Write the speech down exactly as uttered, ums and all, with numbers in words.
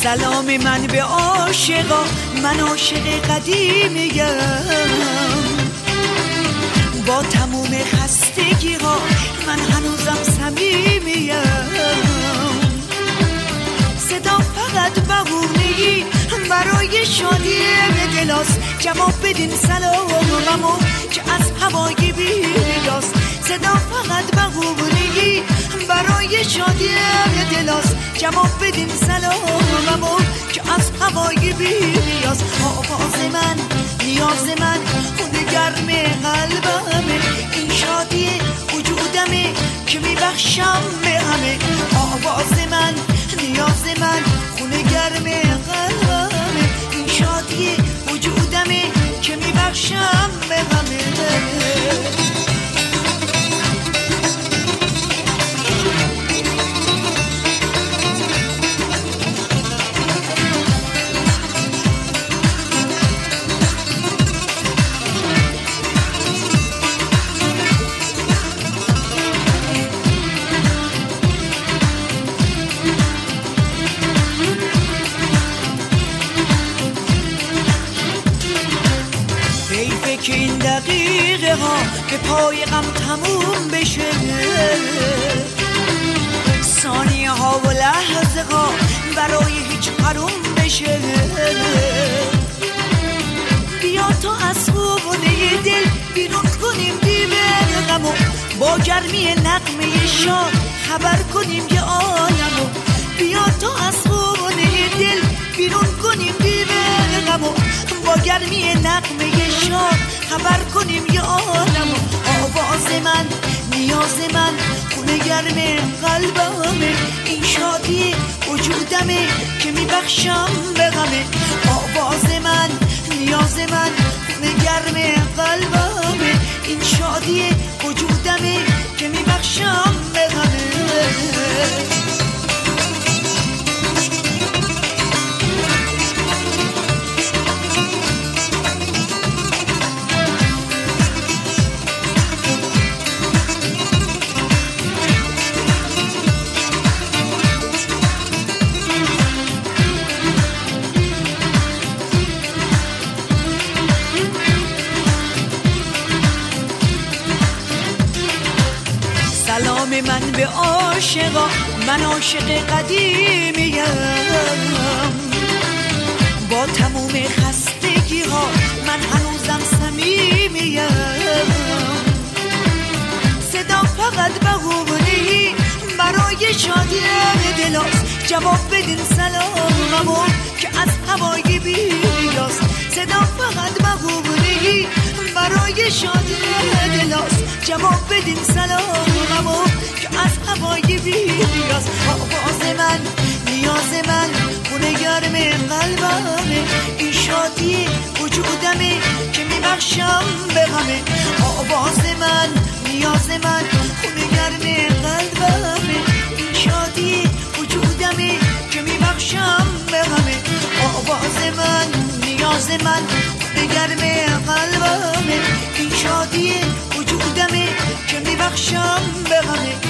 سلام من به عاشقا، من عاشق قدیمیم، با تموم خستگی ها من هنوزم صمیمیم. صدا فقط بهونه‌ای برای شادی دلاست، جواب بدین سلاممو که از هوای بیریاست. صدا فقط بهونه‌ای برای شادی دلاست، جواب بدین سلاممو که از هوای بیریاست. آواز من نیاز من خون گرم قلبمه، این شادی وجودمه که میبخشم به همه. آواز من نیاز من خون گرم قلبمه، این شادی وجودمه که میبخشم به همه. که این دقیقه ها به پای غم تموم بشه، ثانیه ها و لحظه ها برای هیچ حروم بشه. بیا تو از خوبونه دل بیرون کنیم دیوه غمو، با گرمی نغمه شاد خبر کنیم یه عالمو. بیا تو از خوبونه دل بیرون کنیم دیوه غمو، با گرمی نغمه شاد خبر کنیم یه عالمو. آواز من نیاز من خونه گرم قلبمه، این شادی وجودمه که میبخشم به غمه. آواز من نیاز من خونه گرم قلبمه، این شادی وجودمه که میبخشم به غمه. سلام من به عاشقا، من عاشق قدیمیم، با تموم خستگی ها من هنوزم صمیمیم. صدا فقط بهونه‌ای برای شادی دلاست، جواب بدین سلاممو که از هوای بیریاست. صدا فقط بهونه‌ای برای شادی دلاست، جواب بدین سلاممو که از هوای بیریاست. آواز من نیاز من خونه گرم قلبمه، این شادی وجودمه که میبخشم به همه. آواز من نیاز من خونه گرم قلبمه، این شادی وجودمه که میبخشم به همه. آواز من نیاز من خونه گرم قلبمه، این شادی وجودمه که میبخشم به همه.